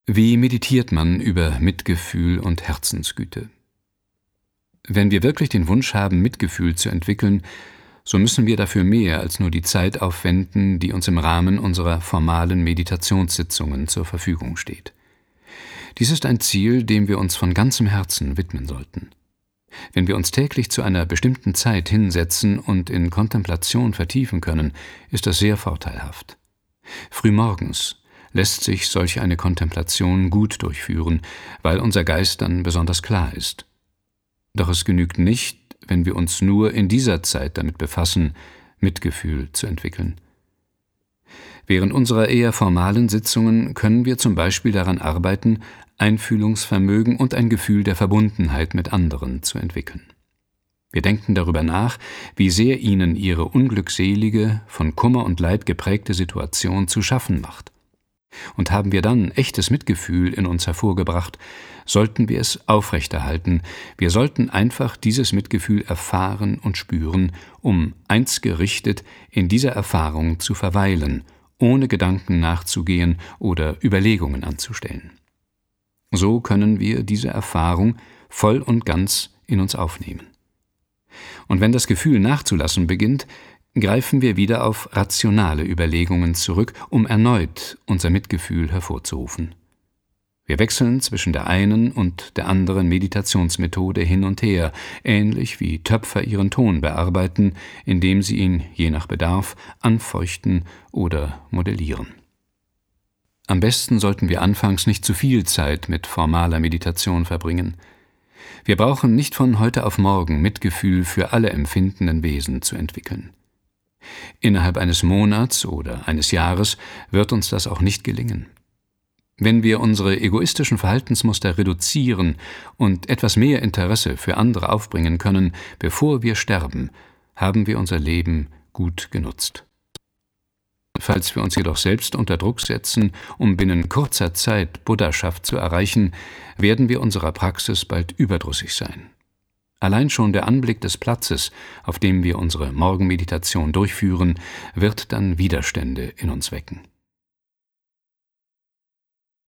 Wie meditiert man über Mitgefühl und Herzensgüte? Wenn wir wirklich den Wunsch haben, Mitgefühl zu entwickeln, so müssen wir dafür mehr als nur die Zeit aufwenden, die uns im Rahmen unserer formalen Meditationssitzungen zur Verfügung steht. Dies ist ein Ziel, dem wir uns von ganzem Herzen widmen sollten. Wenn wir uns täglich zu einer bestimmten Zeit hinsetzen und in Kontemplation vertiefen können, ist das sehr vorteilhaft. Frühmorgens lässt sich solch eine Kontemplation gut durchführen, weil unser Geist dann besonders klar ist. Doch es genügt nicht, wenn wir uns nur in dieser Zeit damit befassen, Mitgefühl zu entwickeln. Während unserer eher formalen Sitzungen können wir zum Beispiel daran arbeiten, Einfühlungsvermögen und ein Gefühl der Verbundenheit mit anderen zu entwickeln. Wir denken darüber nach, wie sehr ihnen ihre unglückselige, von Kummer und Leid geprägte Situation zu schaffen macht. Und haben wir dann echtes Mitgefühl in uns hervorgebracht, sollten wir es aufrechterhalten. Wir sollten einfach dieses Mitgefühl erfahren und spüren, um einst gerichtet in dieser Erfahrung zu verweilen, ohne Gedanken nachzugehen oder Überlegungen anzustellen. So können wir diese Erfahrung voll und ganz in uns aufnehmen. Und wenn das Gefühl nachzulassen beginnt, greifen wir wieder auf rationale Überlegungen zurück, um erneut unser Mitgefühl hervorzurufen. Wir wechseln zwischen der einen und der anderen Meditationsmethode hin und her, ähnlich wie Töpfer ihren Ton bearbeiten, indem sie ihn je nach Bedarf anfeuchten oder modellieren. Am besten sollten wir anfangs nicht zu viel Zeit mit formaler Meditation verbringen. Wir brauchen nicht von heute auf morgen Mitgefühl für alle empfindenden Wesen zu entwickeln. Innerhalb eines Monats oder eines Jahres wird uns das auch nicht gelingen. Wenn wir unsere egoistischen Verhaltensmuster reduzieren und etwas mehr Interesse für andere aufbringen können, bevor wir sterben, haben wir unser Leben gut genutzt. Falls wir uns jedoch selbst unter Druck setzen, um binnen kurzer Zeit Buddhaschaft zu erreichen, werden wir unserer Praxis bald überdrüssig sein. Allein schon der Anblick des Platzes, auf dem wir unsere Morgenmeditation durchführen, wird dann Widerstände in uns wecken.